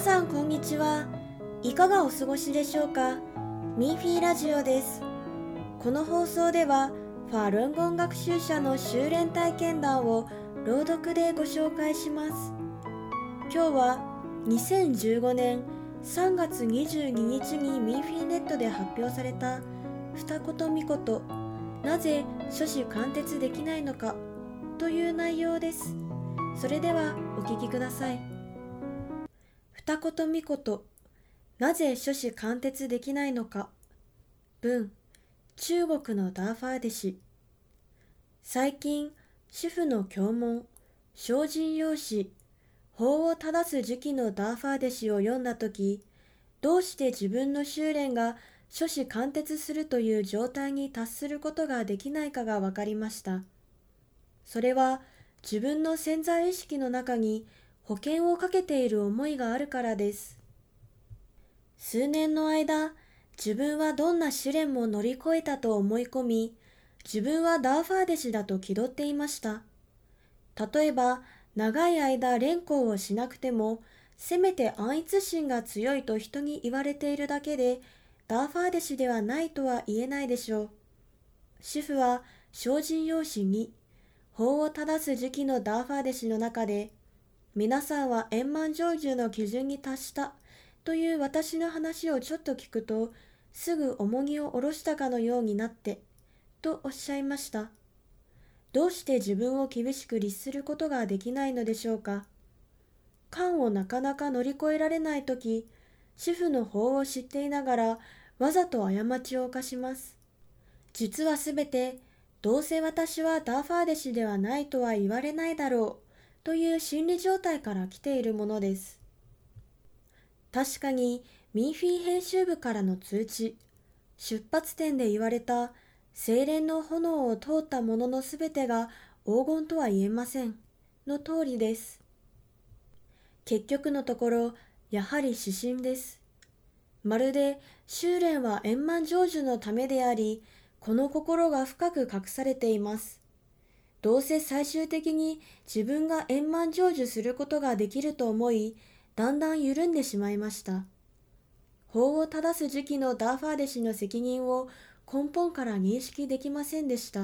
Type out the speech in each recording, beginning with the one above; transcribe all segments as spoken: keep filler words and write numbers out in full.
さんこんにちは。いかがお過ごしでしょうか。ミーフィーラジオです。この放送ではファルンゴン学習者の修練体験談を朗読でご紹介します。今日はにせんじゅうごねんさんがつにじゅうににちにミーフィーネットで発表された二言三言、なぜ初子貫徹できないのかという内容です。それではお聞きください。二言三言、なぜ初子貫徹できないのか。文、中国のダーファー弟子。最近、主婦の教問、精進用紙、法を正す時期のダーファー弟子を読んだとき、どうして自分の修練が初子貫徹するという状態に達することができないかが分かりました。それは自分の潜在意識の中に保険をかけている思いがあるからです。数年の間、自分はどんな試練も乗り越えたと思い込み、自分はダーファー弟子だと気取っていました。例えば、長い間連行をしなくても、せめて安逸心が強いと人に言われているだけで、ダーファー弟子ではないとは言えないでしょう。主婦は精進用紙に、法を正す時期のダーファー弟子の中で、皆さんは円満成就の基準に達したという私の話をちょっと聞くと、すぐ重荷を下ろしたかのようになって、とおっしゃいました。どうして自分を厳しく律することができないのでしょうか。関をなかなか乗り越えられないとき、主婦の法を知っていながら、わざと過ちを犯します。実はすべて、どうせ私はダーファー弟子ではないとは言われないだろう、という心理状態から来ているものです。確かに、ミーフィー編集部からの通知、出発点で言われた精錬の炎を通ったもののすべてが黄金とは言えません、の通りです。結局のところ、やはり指針です。まるで修練は円満成就のためであり、この心が深く隠されています。どうせ最終的に自分が円満成就することができると思い、だんだん緩んでしまいました。法を正す時期のダーファー弟子の責任を根本から認識できませんでした。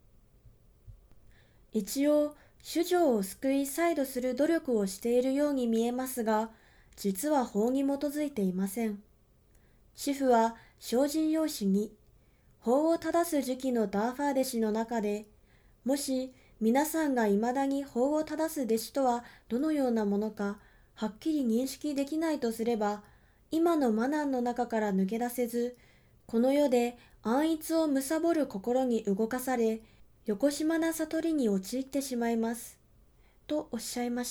一応、主情を救い再度する努力をしているように見えますが、実は法に基づいていません。主婦は精進用紙に、法を正す時期のダーファー弟子の中で、もし皆さんが未だに法を正す弟子とはどのようなものか、はっきり認識できないとすれば、今のマナンの中から抜け出せず、この世で安逸を貪る心に動かされ、よこしまな悟りに陥ってしまいます。とおっしゃいました。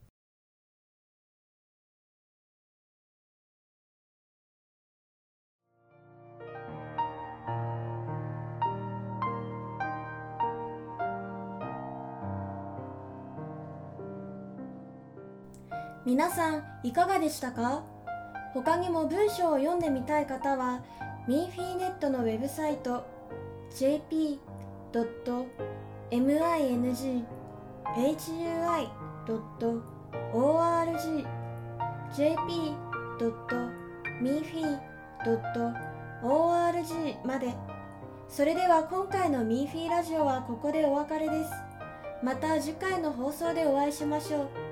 皆さんいかがでしたか。他にも文章を読んでみたい方は、ミーフィーネットのウェブサイト ジェーピードットミンフュイドットオーアールジー ジェーピードットミンフィードットオーアールジー まで。それでは今回のミーフィーラジオはここでお別れです。また次回の放送でお会いしましょう。